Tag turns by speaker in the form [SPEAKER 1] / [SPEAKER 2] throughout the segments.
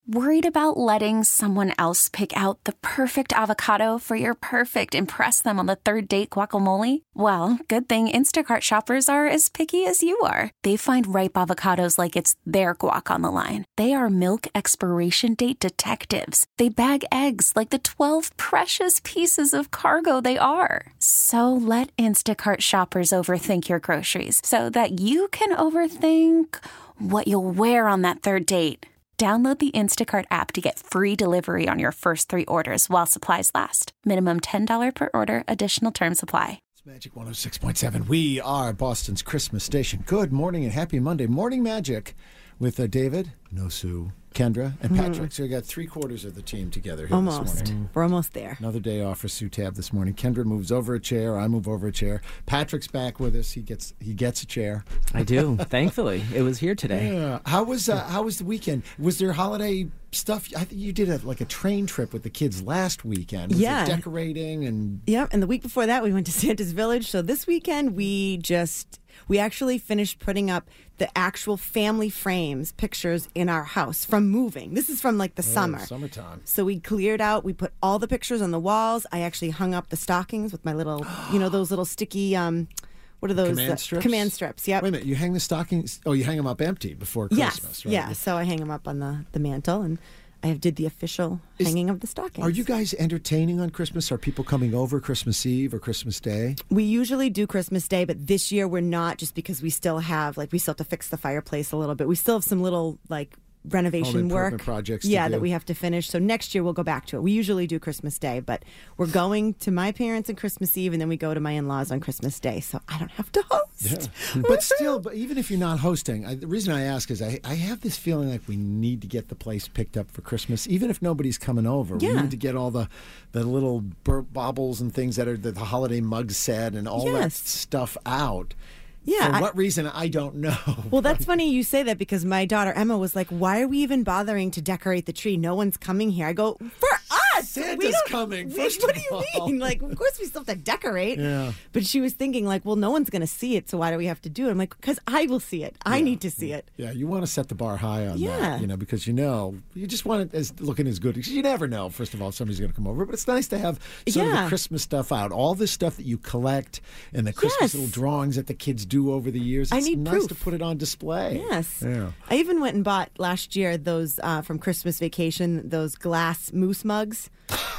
[SPEAKER 1] Worried about letting someone else pick out the perfect avocado for your perfect impress them on the third date guacamole? Well, good thing Instacart shoppers are as picky as you are. They find ripe avocados like it's their guac on the line. They are milk expiration date detectives. They bag eggs like the 12 precious pieces of cargo they are. So let Instacart shoppers overthink your groceries so that you can overthink what you'll wear on that third date. Download the Instacart app to get free delivery on your first 3 orders while supplies last. Minimum $10 per order. Additional terms apply.
[SPEAKER 2] It's Magic 106.7. We are Boston's Christmas station. Good morning and happy Monday. Morning Magic with David, Nosu, Kendra, and Patrick. So we got 3/4 of the team together here this morning.
[SPEAKER 3] We're almost there.
[SPEAKER 2] Another day off for Sue Tab this morning. Kendra moves over a chair. I move over a chair. Patrick's back with us. He gets a chair.
[SPEAKER 4] I do. Thankfully, it was here today.
[SPEAKER 2] Yeah. How was the weekend? Was there holiday stuff? I think you did a train trip with the kids last weekend. Was
[SPEAKER 3] Yeah.
[SPEAKER 2] there decorating and
[SPEAKER 3] Yep, and the week before that we went to Santa's Village. So this weekend we actually finished putting up the actual family frames, pictures in our house from moving. This is from like the summer.
[SPEAKER 2] Summertime.
[SPEAKER 3] So we cleared out, we put all the pictures on the walls. I actually hung up the stockings with my little, those little sticky, what are those?
[SPEAKER 2] Command strips?
[SPEAKER 3] Command strips, yep.
[SPEAKER 2] Wait a minute, you hang the stockings, you hang them up empty before Christmas, right?
[SPEAKER 3] Yeah, so I hang them up on the mantle, and I did the official hanging of the stockings.
[SPEAKER 2] Are you guys entertaining on Christmas? Are people coming over Christmas Eve or Christmas Day?
[SPEAKER 3] We usually do Christmas Day, but this year we're not, just because we still have to fix the fireplace a little bit. We still have some little renovation work
[SPEAKER 2] projects
[SPEAKER 3] that we have to finish. So next year we'll go back to it. We usually do Christmas Day, but we're going to my parents on Christmas Eve, and then we go to my in-laws on Christmas Day, so I don't have to host.
[SPEAKER 2] Yeah. But even if you're not hosting, the reason I ask is I have this feeling like we need to get the place picked up for Christmas, even if nobody's coming over.
[SPEAKER 3] Yeah.
[SPEAKER 2] We need to get all the little baubles and things that are the holiday mug set and all that stuff out.
[SPEAKER 3] Yeah,
[SPEAKER 2] For what reason, I don't know.
[SPEAKER 3] Well, that's funny you say that, because my daughter Emma was like, why are we even bothering to decorate the tree? No one's coming here. I go, for us!
[SPEAKER 2] Santa's coming, first
[SPEAKER 3] What
[SPEAKER 2] of
[SPEAKER 3] do you mean? Of course we still have to decorate.
[SPEAKER 2] Yeah.
[SPEAKER 3] But she was thinking, well, no one's going to see it, so why do we have to do it? I'm like, because I will see it. I need to see it.
[SPEAKER 2] Yeah, you want to set the bar high on that, because you just want it as looking as good. Because you never know, first of all, if somebody's going to come over. But it's nice to have sort of the Christmas stuff out. All this stuff that you collect and the Christmas little drawings that the kids do over the years. It's nice
[SPEAKER 3] proof
[SPEAKER 2] to put it on display.
[SPEAKER 3] Yes.
[SPEAKER 2] Yeah.
[SPEAKER 3] I even went and bought last year those from Christmas Vacation, those glass moose mugs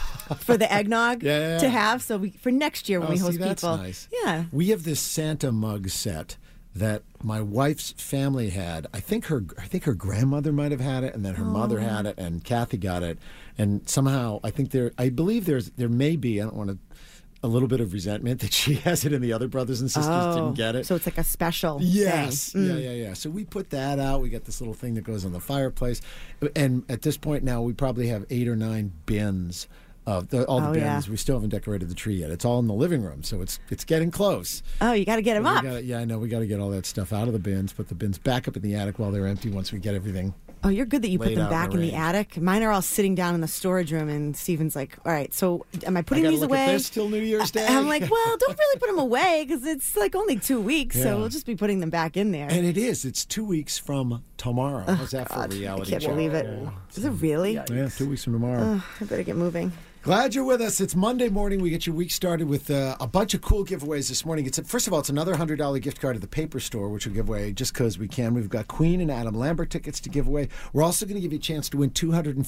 [SPEAKER 3] for the eggnog to have. So for next year when we host
[SPEAKER 2] that's
[SPEAKER 3] people.
[SPEAKER 2] Nice.
[SPEAKER 3] Yeah.
[SPEAKER 2] We have this Santa mug set that my wife's family had. I think her grandmother might have had it, and then her mother had it, and Kathy got it. And somehow I believe there may be, I don't want to, a little bit of resentment that she has it and the other brothers and sisters didn't get it.
[SPEAKER 3] So it's like a special thing.
[SPEAKER 2] Yeah. So we put that out. We got this little thing that goes on the fireplace. And at this point now, we probably have 8 or 9 bins of all the bins.
[SPEAKER 3] Yeah.
[SPEAKER 2] We still haven't decorated the tree yet. It's all in the living room, so it's getting close.
[SPEAKER 3] Oh, you got to get them up.
[SPEAKER 2] I know. We got to get all that stuff out of the bins, put the bins back up in the attic while they're empty once we get everything.
[SPEAKER 3] Oh, you're good that you put them back in the
[SPEAKER 2] range.
[SPEAKER 3] attic. Mine are all sitting down in the storage room, and Steven's like, all right, so am I putting these away?
[SPEAKER 2] At this till New Year's Day?
[SPEAKER 3] I'm like, well, don't really put them away, because it's only 2 weeks, so we'll just be putting them back in there.
[SPEAKER 2] And it is. It's 2 weeks from tomorrow. How's that for a reality
[SPEAKER 3] I can't believe it.
[SPEAKER 2] Yeah.
[SPEAKER 3] Is it really?
[SPEAKER 2] Yeah, 2 weeks from tomorrow.
[SPEAKER 3] I better get moving.
[SPEAKER 2] Glad you're with us. It's Monday morning. We get your week started with a bunch of cool giveaways this morning. First of all, it's another $100 gift card at the Paper Store, which we'll give away just because we can. We've got Queen and Adam Lambert tickets to give away. We're also going to give you a chance to win $250,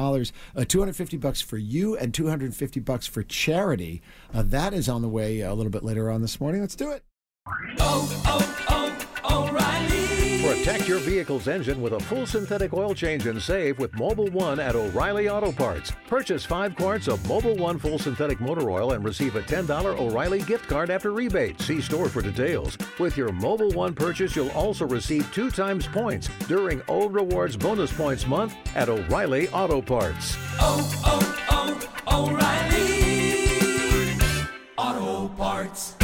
[SPEAKER 2] $250 for you and $250 for charity. That is on the way a little bit later on this morning. Let's do it.
[SPEAKER 5] O'Reilly.
[SPEAKER 6] Protect your vehicle's engine with a full synthetic oil change and save with Mobil 1 at O'Reilly Auto Parts. Purchase 5 quarts of Mobil 1 full synthetic motor oil and receive a $10 O'Reilly gift card after rebate. See store for details. With your Mobil 1 purchase, you'll also receive 2 times points during O Rewards Bonus Points Month at O'Reilly Auto Parts.
[SPEAKER 5] O'Reilly Auto Parts.